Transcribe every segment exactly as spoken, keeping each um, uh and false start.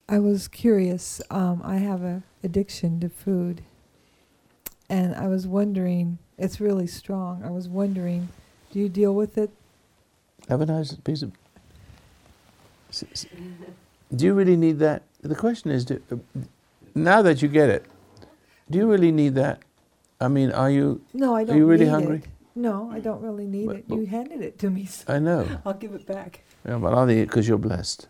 I was curious. Um, I have a addiction to food, and I was wondering. It's really strong. I was wondering, do you deal with it? Have a nice piece of. Do you really need that? The question is, do, now that you get it, do you really need that? I mean, are you? No, I don't. Are you really need hungry? It. No, I don't really need but, it. But, you handed it to me, so I know. I'll give it back. Yeah, but I'll eat it because you're blessed.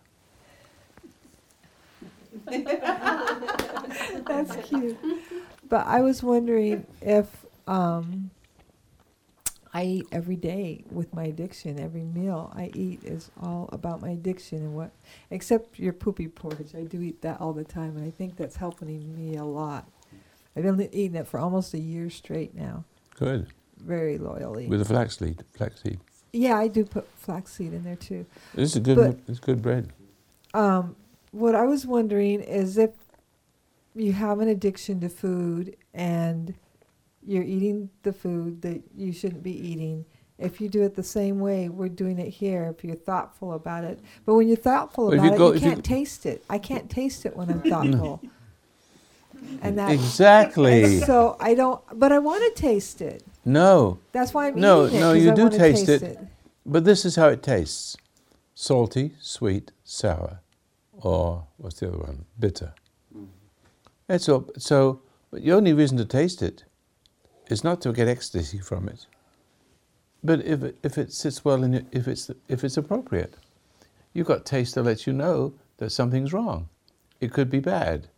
That's cute. But I was wondering if um, I eat every day with my addiction. Every meal I eat is all about my addiction and what, except your poopy porridge. I do eat that all the time, and I think that's helping me a lot. I've been eating it for almost a year straight now. Good. Very loyally. With the flaxseed, flaxseed. Yeah, I do put flaxseed in there too. This is good. But, it's good bread. Um, what I was wondering is if you have an addiction to food and you're eating the food that you shouldn't be eating, if you do it the same way we're doing it here, if you're thoughtful about it. But when you're thoughtful well, about you it, go, you can't you taste it. I can't taste it when I'm thoughtful. And that, exactly. And so I don't, but I want to taste it. No. That's why I'm no, eating it. No, no, you I do taste, taste it, it. But this is how it tastes. Salty, sweet, sour. Or, what's the other one? Bitter. Mm. That's all. So, but the only reason to taste it is not to get ecstasy from it, but if it, if it sits well in it, if it's if it's appropriate. You've got taste to let you know that something's wrong. It could be bad.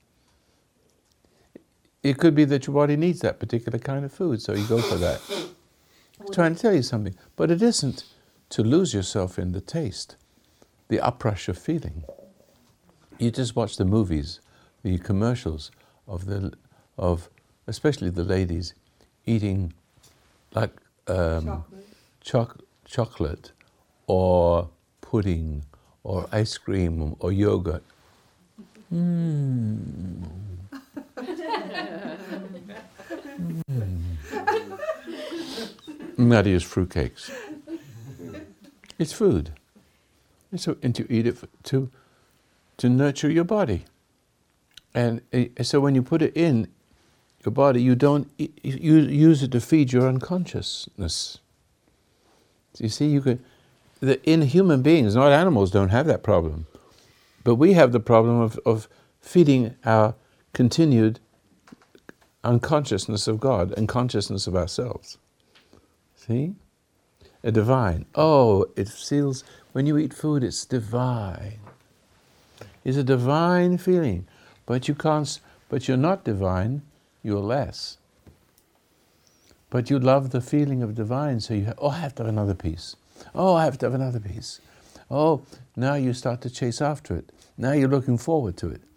It could be that your body needs that particular kind of food, so you go for that. I'm trying to tell you something, but it isn't to lose yourself in the taste, the uprush of feeling. You just watch the movies, the commercials of the, of especially the ladies eating like um, choc- chocolate or pudding or ice cream or yogurt. Mm. mm. That is fruitcakes. It's food. It's a, and to eat it for, to to nurture your body. And uh, so when you put it in your body, you don't you use it to feed your unconsciousness. So you see, you could the in human beings, not animals, don't have that problem, but we have the problem of of feeding our continued unconsciousness of God and consciousness of ourselves. See, a divine. Oh, it feels when you eat food, it's divine. It's a divine feeling, but you can't. But you're not divine. You're less. But you love the feeling of divine, so you have, oh, I have to have another piece. Oh, I have to have another piece. Oh, now you start to chase after it. Now you're looking forward to it.